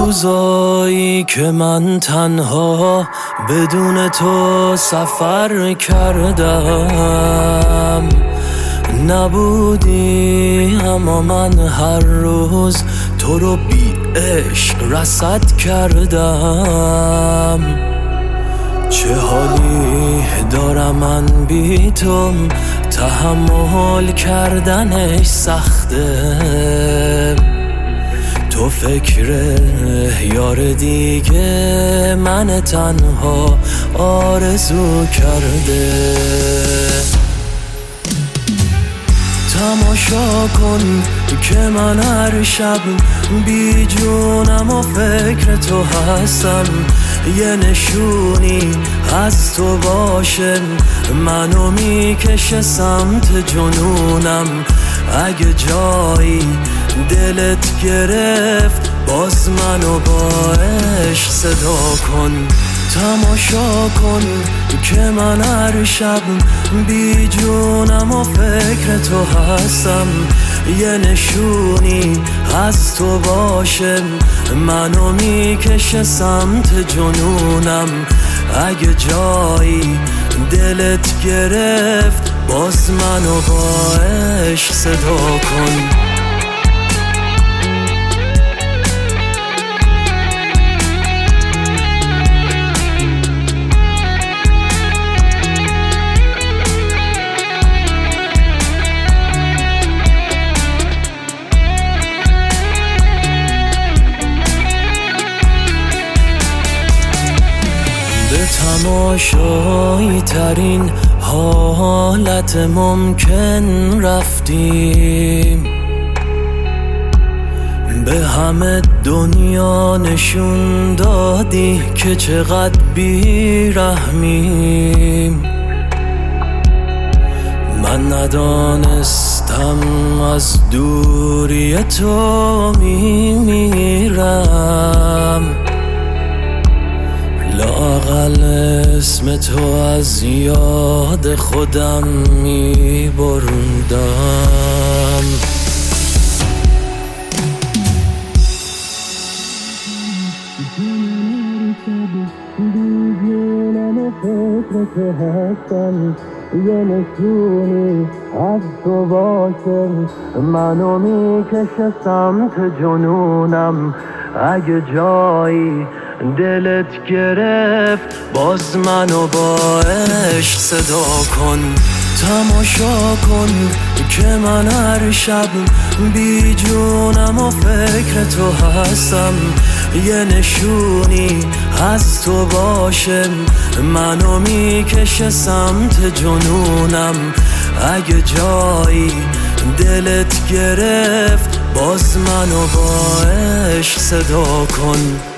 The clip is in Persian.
روزایی که من تنها بدون تو سفر کردم، نبودی اما من هر روز تو رو بی عشق رصد کردم. چه حالی دارم من بی تو، تحمل کردنش سخته. تو فکر یار دیگه من تنها آرزو کرده. تماشا کن که من هر شب بی جونم و فکر تو هستم. یه نشونی از تو باشه منو میکشه سمت جنونم. اگه جایی دلت گرفت باز منو با عشق صدا کن. تماشا کن که من هر شب بی جونم و فکر تو هستم. یه نشونی از تو باشه منو میکشه سمت جنونم. اگه جایی دلت گرفت باز منو با عشق صدا کن. به تماشایی ترین حالت ممکن رفتیم. به همه دنیا نشون دادی که چقدر بی‌رحمیم. من ندانستم از دوری تو میمیرم. لااقل اسم تو از یاد خودم میبردم. یه نشونی از تو باشه منو میکشه سمت جنونم. اگه جایی دلت گرفت باز منو با عشق صدا کن. تماشا کن که من هر شب بی جونم و فکر تو هستم. یه نشونی از تو باشه منو میکشه سمت جنونم. اگه جایی دلت گرفت باز منو با عشق صدا کن.